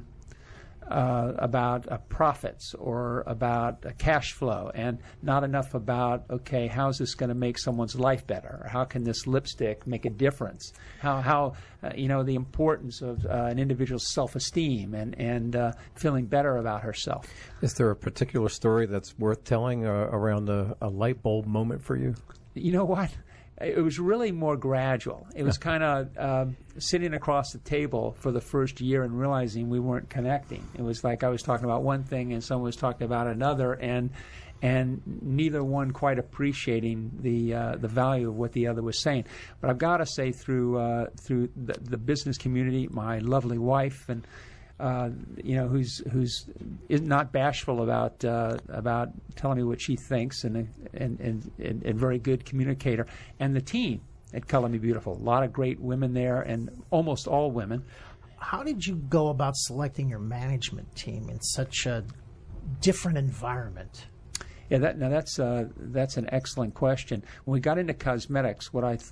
about profits or about the cash flow, and not enough about, okay, how's this going to make someone's life better? Or how can this lipstick make a difference? How the importance of an individual's self-esteem and feeling better about herself. Is there a particular story that's worth telling around a light bulb moment for you? You know what? It was really more gradual. It was kind of sitting across the table for the first year and realizing we weren't connecting. It was like I was talking about one thing and someone was talking about another, and neither one quite appreciating the value of what the other was saying. But I've got to say, through the business community, my lovely wife and who's not bashful about telling me what she thinks, and a very good communicator, and the team at Color Me Beautiful. A lot of great women there, and almost all women. How did you go about selecting your management team in such a different environment? Yeah, that's an excellent question. When we got into cosmetics, what I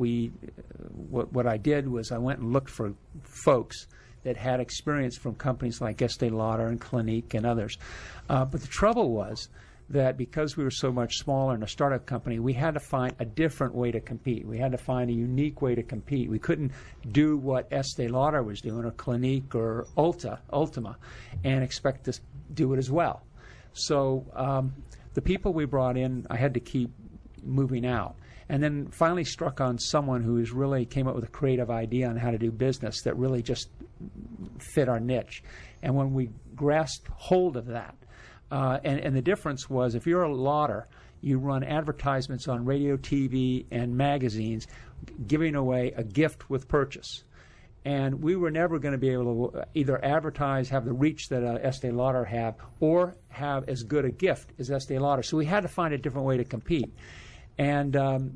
did was I went and looked for folks that had experience from companies like Estee Lauder and Clinique and others. But the trouble was that because we were so much smaller and a startup company, we had to find a different way to compete. We had to find a unique way to compete. We couldn't do what Estee Lauder was doing, or Clinique, or Ultima, and expect to do it as well. So the people we brought in, I had to keep moving out. And then finally struck on someone who really came up with a creative idea on how to do business that really just fit our niche. And when we grasped hold of that, and the difference was, if you're a lauder, you run advertisements on radio, TV, and magazines giving away a gift with purchase. And we were never going to be able to either advertise, have the reach that Estee Lauder have, or have as good a gift as Estee Lauder. So we had to find a different way to compete. And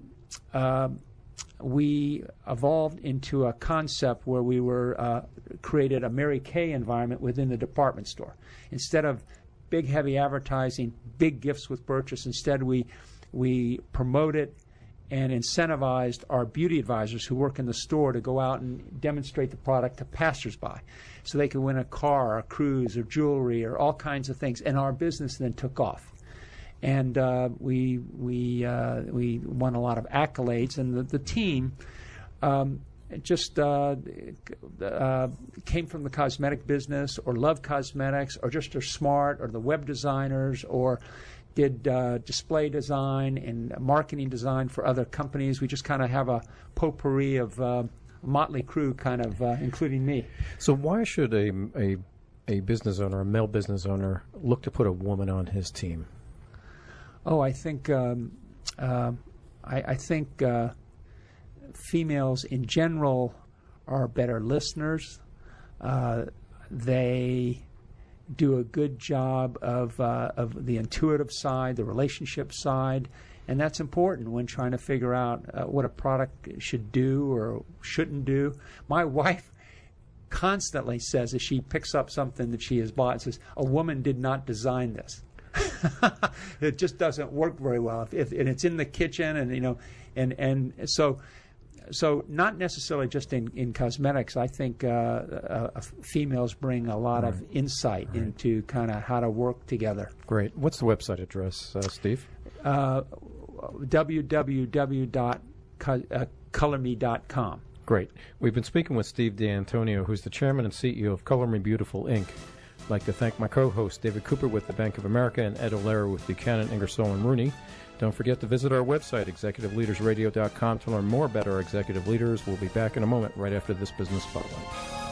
we evolved into a concept where we created a Mary Kay environment within the department store. Instead of big, heavy advertising, big gifts with purchase, instead we promoted and incentivized our beauty advisors who work in the store to go out and demonstrate the product to passersby, so they could win a car, or a cruise, or jewelry, or all kinds of things. And our business then took off. And we won a lot of accolades, and the team just came from the cosmetic business or love cosmetics or just are smart or the web designers or did display design and marketing design for other companies. We just kind of have a potpourri of motley crew, kind of including me. So why should a business owner, a male business owner, look to put a woman on his team? Oh, I think females in general are better listeners. They do a good job of the intuitive side, the relationship side, and that's important when trying to figure out what a product should do or shouldn't do. My wife constantly says, as she picks up something that she has bought, says, "A woman did not design this." It just doesn't work very well if and it's in the kitchen, and so not necessarily just in cosmetics. I think females bring a lot of insight into kind of how to work together. Great. What's the website address, Steve? www.colorme.com. Great. We've been speaking with Steve D'Antonio, who's the chairman and CEO of Color Me Beautiful, Inc. I'd like to thank my co-hosts, David Cooper with the Bank of America and Ed O'Leary with Buchanan, Ingersoll & Rooney. Don't forget to visit our website, executiveleadersradio.com, to learn more about our executive leaders. We'll be back in a moment right after this Business Spotlight.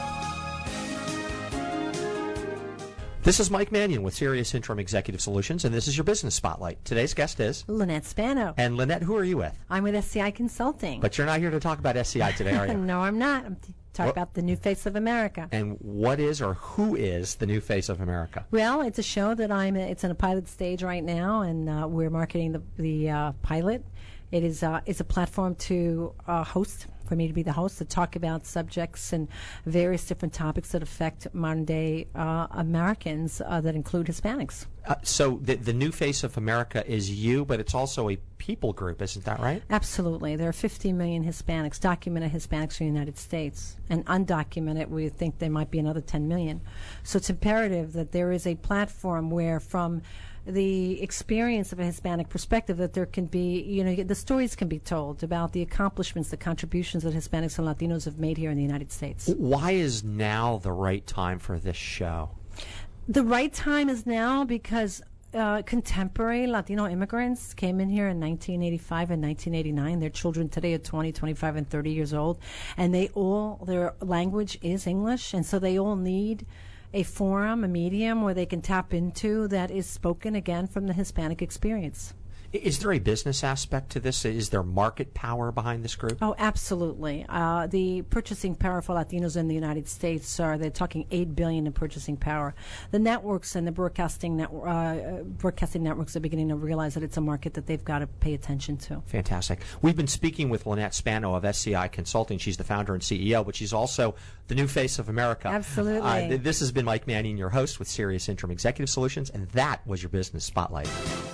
This is Mike Mannion with Sirius Interim Executive Solutions, and this is your Business Spotlight. Today's guest is Lynette Spano. And Lynette, who are you with? I'm with SCI Consulting. But you're not here to talk about SCI today, are you? No, I'm not. I'm talking about the new face of America. And what is or who is the new face of America? Well, it's a show that it's in a pilot stage right now, and we're marketing the pilot. It's a platform to host, for me to be the host, to talk about subjects and various different topics that affect modern-day Americans that include Hispanics. So the new face of America is you, but it's also a people group, isn't that right? Absolutely. There are 50 million Hispanics, documented Hispanics in the United States, and undocumented, we think there might be another 10 million. So it's imperative that there is a platform where, from the experience of a Hispanic perspective, that there can be, the stories can be told about the accomplishments, the contributions that Hispanics and Latinos have made here in the United States. Why is now the right time for this show? The right time is now because contemporary Latino immigrants came in here in 1985 and 1989. Their children today are 20, 25, and 30 years old, and their language is English, and so they all need a forum, a medium where they can tap into that is spoken again from the Hispanic experience. Is there a business aspect to this? Is there market power behind this group? Oh, absolutely. The purchasing power for Latinos in the United States they're talking $8 billion in purchasing power. The networks and the broadcasting networks are beginning to realize that it's a market that they've got to pay attention to. Fantastic. We've been speaking with Lynette Spano of SCI Consulting. She's the founder and CEO, but she's also the new face of America. Absolutely. This has been Mike Mannion, your host with Sirius Interim Executive Solutions, and that was your Business Spotlight.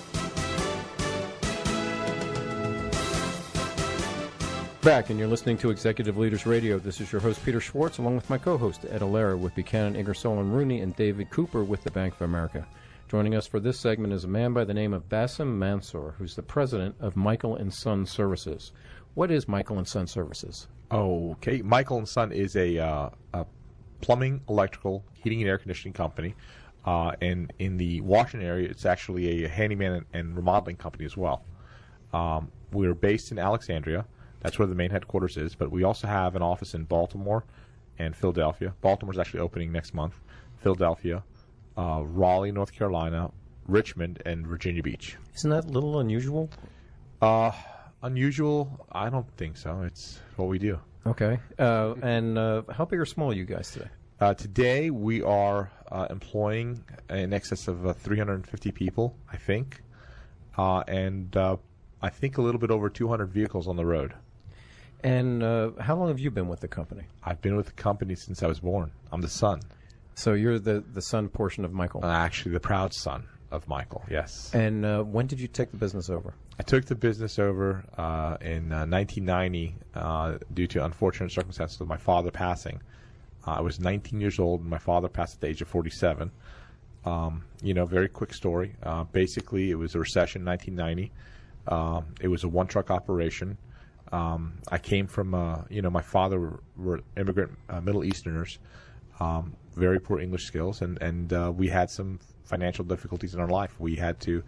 Back, and you're listening to Executive Leaders Radio. This is your host, Peter Schwartz, along with my co-host, Ed O'Leary with Buchanan, Ingersoll & Rooney, and David Cooper with the Bank of America. Joining us for this segment is a man by the name of Bassem Mansour, who's the president of Michael & Son Services. What is Michael & Son Services? Okay, Michael & Son is a plumbing, electrical, heating, and air conditioning company. And in the Washington area, it's actually a handyman and remodeling company as well. We're based in Alexandria. That's where the main headquarters is, but we also have an office in Baltimore and Philadelphia. Baltimore's actually opening next month. Philadelphia, Raleigh, North Carolina, Richmond, and Virginia Beach. Isn't that a little unusual? Unusual? I don't think so. It's what we do. Okay. And how big or small are you guys today? Today we are employing in excess of 350 people, I think, and I think a little bit over 200 vehicles on the road. And how long have you been with the company? I've been with the company since I was born. I'm the son. So you're the son portion of Michael? Actually, the proud son of Michael, yes. And when did you take the business over? I took the business over in 1990 due to unfortunate circumstances of my father passing. I was 19 years old, and my father passed at the age of 47. Very quick story. Basically, it was a recession in 1990. It was a one-truck operation. I came from, my father were immigrant Middle Easterners, very poor English skills, and we had some financial difficulties in our life. We had to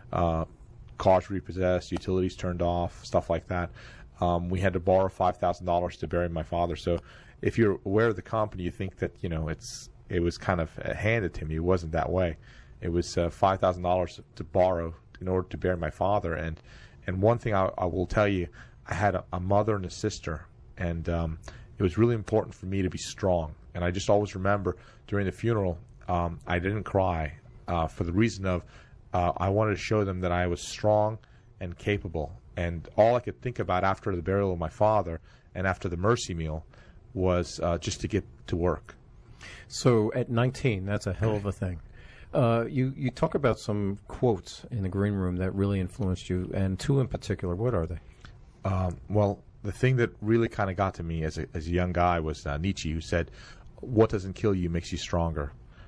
cars repossessed, utilities turned off, stuff like that. We had to borrow $5,000 to bury my father. So if you're aware of the company, you think that it was kind of handed to me. It wasn't that way. It was $5,000 to borrow in order to bury my father. And one thing I will tell you, I had a mother and a sister, and it was really important for me to be strong. And I just always remember during the funeral, I didn't cry for the reason of I wanted to show them that I was strong and capable. And all I could think about after the burial of my father and after the mercy meal was just to get to work. So at 19, that's a hell of a thing. You talk about some quotes in the green room that really influenced you, and two in particular. What are they? Well, the thing that really kind of got to me as a young guy was Nietzsche, who said, "What doesn't kill you makes you stronger."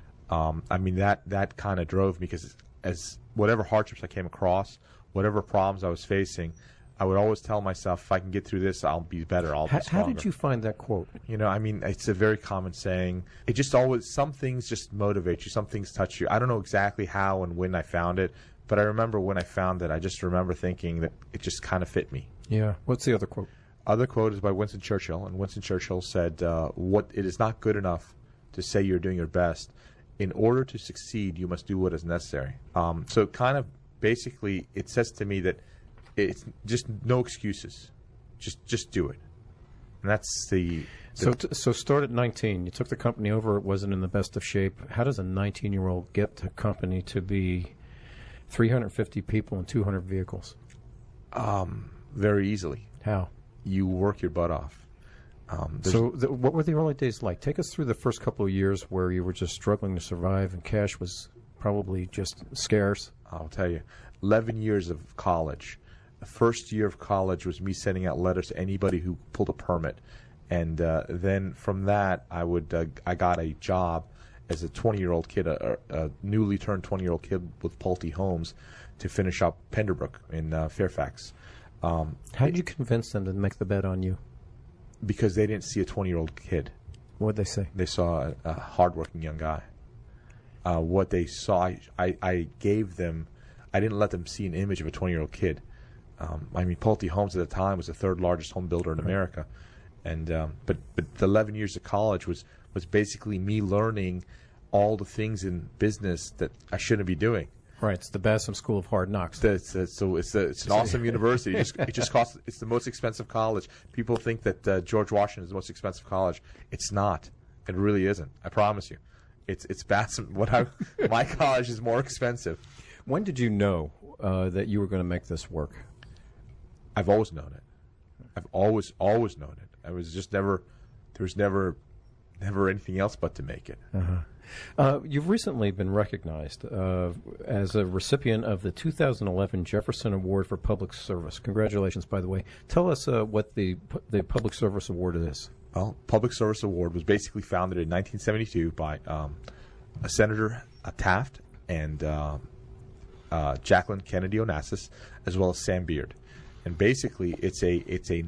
That kind of drove me, because as whatever hardships I came across, whatever problems I was facing, I would always tell myself, if I can get through this, I'll be better. I'll be stronger. How did you find that quote? It's a very common saying. It just always, some things just motivate you, some things touch you. I don't know exactly how and when I found it, but I remember when I found it, I just remember thinking that it just kind of fit me. Yeah. What's the other quote? Other quote is by Winston Churchill, and Winston Churchill said, it is not good enough to say you're doing your best. In order to succeed, you must do what is necessary. So kind of basically it says to me that it's just no excuses. Just do it. And that's the So start at 19. You took the company over. It wasn't in the best of shape. How does a 19-year-old get the company to be 350 people and 200 vehicles? Very easily. How? You work your butt off. What were the early days like? Take us through the first couple of years where you were just struggling to survive and cash was probably just scarce. I'll tell you, 11 years of college. The first year of college was me sending out letters to anybody who pulled a permit. And then from that, I got a job as a 20-year-old kid, a newly turned 20-year-old kid with Pulte Homes to finish up Penderbrook in Fairfax. How did you convince them to make the bet on you? Because they didn't see a 20-year-old kid. What did they say? They saw a hardworking young guy. What they saw, I gave them, I didn't let them see an image of a 20-year-old kid. Pulte Homes at the time was the third largest home builder in America. And but the 11 years of college was basically me learning all the things in business that I shouldn't be doing. Right, it's the Bassam School of Hard Knocks. It's an awesome university. It just costs. It's the most expensive college. People think that George Washington is the most expensive college. It's not. It really isn't. I promise you. It's Bassam. My college is more expensive. When did you know that you were going to make this work? I've always known it. I've always known it. I was just never. There was never anything else but to make it. You've recently been recognized as a recipient of the 2011 Jefferson Award for Public Service. Congratulations, by the way. Tell us what the Public Service Award is. Well, Public Service Award was basically founded in 1972 by Senator Taft and Jacqueline Kennedy Onassis, as well as Sam Beard. And basically, it's a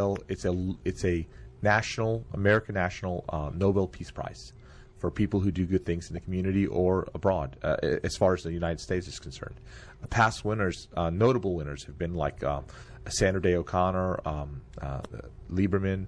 American National Nobel Peace Prize for people who do good things in the community or abroad, as far as the United States is concerned. Past winners, notable winners, have been like Sandra Day O'Connor, Lieberman.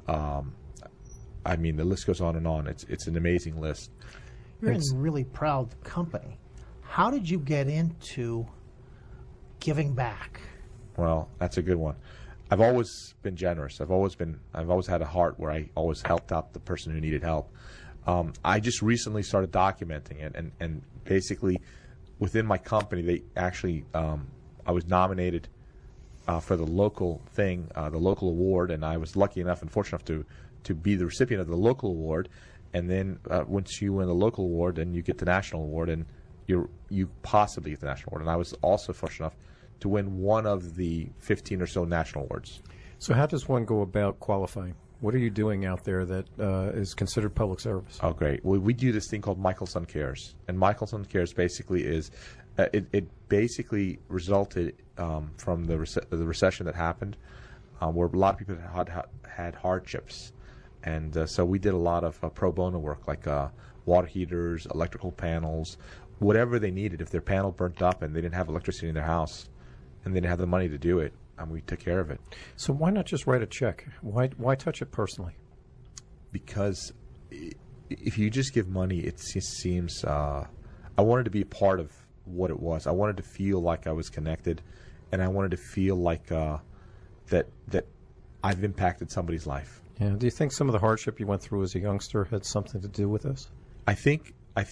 The list goes on and on. It's an amazing list. You're in a really proud company. How did you get into giving back? Well, that's a good one. I've always been generous. I've always had a heart where I always helped out the person who needed help. I just recently started documenting it, and basically within my company, they actually I was nominated for the local thing, the local award, and I was lucky enough and fortunate enough to be the recipient of the local award. And then once you win the local award, then you get the national award, and you possibly get the national award. And I was also fortunate enough to win one of the 15 or so national awards. So how does one go about qualifying? What are you doing out there that is considered public service? Oh, great. Well, we do this thing called Michelson Cares. And Michelson Cares basically is, it basically resulted from the recession that happened. where a lot of people had hardships. And so we did a lot of pro bono work, like water heaters, electrical panels, whatever they needed. If their panel burnt up and they didn't have electricity in their house and they didn't have the money to do it, we took care of it. So why not just write a check? Why touch it personally? Because if you just give money, it just seems... I wanted to be a part of what it was. I wanted to feel like I was connected, and I wanted to feel like that I've impacted somebody's life. Yeah. Do you think some of the hardship you went through as a youngster had something to do with this? I think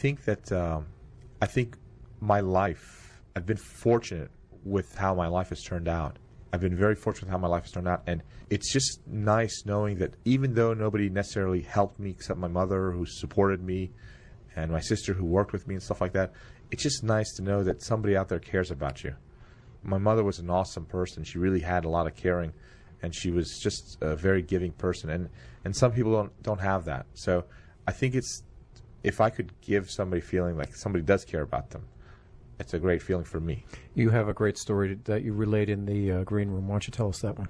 my life, I've been fortunate with how my life has turned out. I've been very fortunate with how my life has turned out, and it's just nice knowing that even though nobody necessarily helped me except my mother, who supported me, and my sister, who worked with me and stuff like that, it's just nice to know that somebody out there cares about you. My mother was an awesome person. She really had a lot of caring, and she was just a very giving person, and some people don't have that. So I think if I could give somebody feeling like somebody does care about them, it's a great feeling for me. You have a great story that you relayed in the green room. Why don't you tell us that one?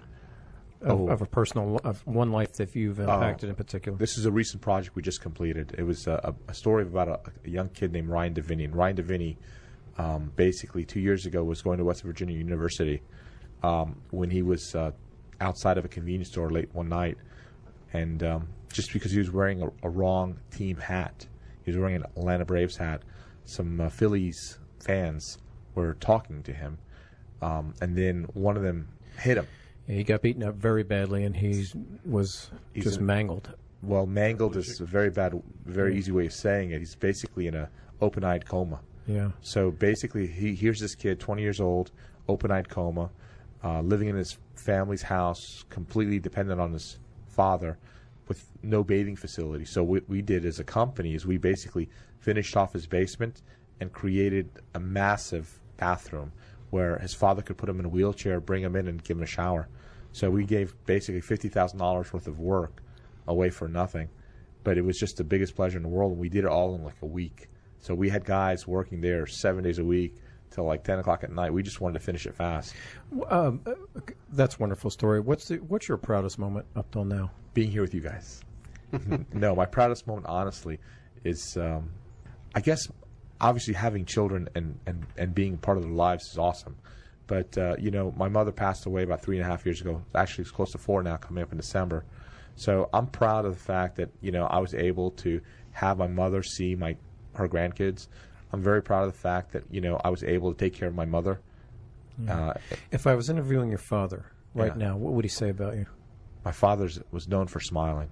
Of one life that you've impacted in particular. This is a recent project we just completed. It was a story about a young kid named Ryan Deviney. And Ryan Deviney, basically 2 years ago, was going to West Virginia University when he was outside of a convenience store late one night. And just because he was wearing a wrong team hat, he was wearing an Atlanta Braves hat, some Phillies fans were talking to him, and then one of them hit him. Yeah, he got beaten up very badly, and he's just mangled. Well, mangled is a very bad, very easy way of saying it. He's basically in a open-eyed coma. Yeah. So basically, here's this kid, 20 years old, open-eyed coma, living in his family's house, completely dependent on his father, with no bathing facility. So what we did as a company is we basically finished off his basement and created a massive bathroom where his father could put him in a wheelchair, bring him in, and give him a shower. So we gave basically $50,000 worth of work away for nothing. But it was just the biggest pleasure in the world, and we did it all in like a week. So we had guys working there 7 days a week till like 10 o'clock at night. We just wanted to finish it fast. That's a wonderful story. What's your proudest moment up till now? Being here with you guys. No, my proudest moment, honestly, is I guess obviously having children and being part of their lives is awesome. But, my mother passed away about 3.5 years ago. Actually, it's close to 4 now, coming up in December. So I'm proud of the fact that, I was able to have my mother see her grandkids. I'm very proud of the fact that, I was able to take care of my mother. Yeah. If I was interviewing your father now, what would he say about you? My father was known for smiling.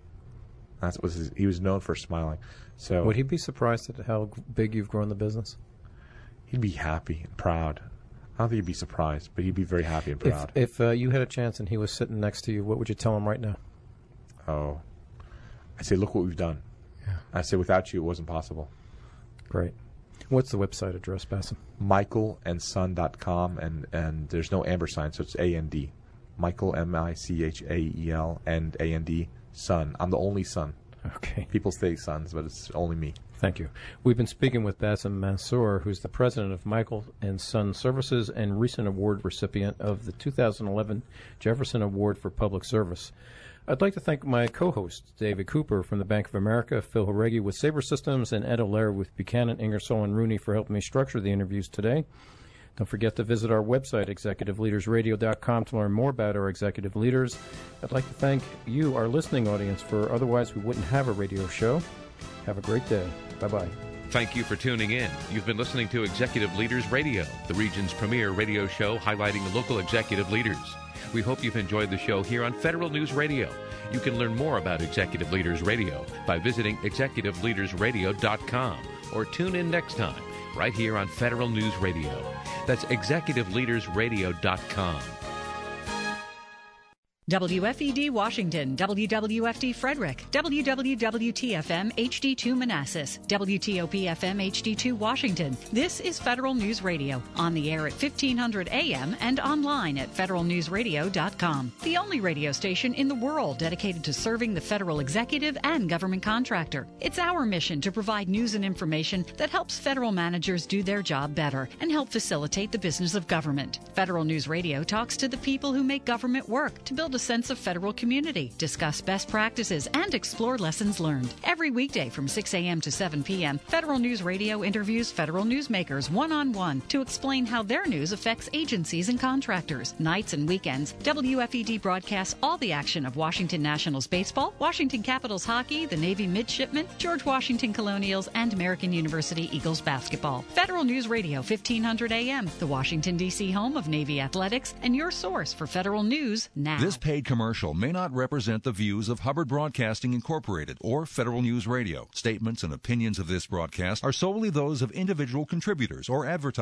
He was known for smiling. So would he be surprised at how big you've grown the business? He'd be happy and proud. I don't think he'd be surprised, but he'd be very happy and proud. If you had a chance and he was sitting next to you, what would you tell him right now? Oh, I'd say, look what we've done. Yeah. I'd say, without you, it wasn't possible. Great. What's the website address, Bassem? michaelandson.com, and there's no ampersand, so it's A-N-D. Michael, M-I-C-H-A-E-L, and A-N-D, son. I'm the only son. Okay. People say sons, but it's only me. Thank you. We've been speaking with Bassem Mansour, who's the president of Michael and Son Services and recent award recipient of the 2011 Jefferson Award for Public Service. I'd like to thank my co-hosts, David Cooper from the Bank of America, Phil Horegi with Sabre Systems, and Ed O'Leary with Buchanan, Ingersoll, and Rooney for helping me structure the interviews today. Don't forget to visit our website, executiveleadersradio.com, to learn more about our executive leaders. I'd like to thank you, our listening audience, for otherwise we wouldn't have a radio show. Have a great day. Bye-bye. Thank you for tuning in. You've been listening to Executive Leaders Radio, the region's premier radio show highlighting local executive leaders. We hope you've enjoyed the show here on Federal News Radio. You can learn more about Executive Leaders Radio by visiting executiveleadersradio.com or tune in next time right here on Federal News Radio. That's executiveleadersradio.com. WFED Washington, WWFD Frederick, WWWTFM HD2 Manassas, WTOP-FM HD2 Washington. This is Federal News Radio, on the air at 1500 AM and online at federalnewsradio.com. The only radio station in the world dedicated to serving the federal executive and government contractor. It's our mission to provide news and information that helps federal managers do their job better and help facilitate the business of government. Federal News Radio talks to the people who make government work to build build a sense of federal community, discuss best practices, and explore lessons learned. Every weekday from 6 a.m. to 7 p.m., Federal News Radio interviews federal newsmakers one-on-one to explain how their news affects agencies and contractors. Nights and weekends, WFED broadcasts all the action of Washington Nationals baseball, Washington Capitals hockey, the Navy midshipmen, George Washington Colonials, and American University Eagles basketball. Federal News Radio, 1500 AM, the Washington, D.C. home of Navy athletics, and your source for federal news now. This paid commercial may not represent the views of Hubbard Broadcasting Incorporated or Federal News Radio. Statements and opinions of this broadcast are solely those of individual contributors or advertisers.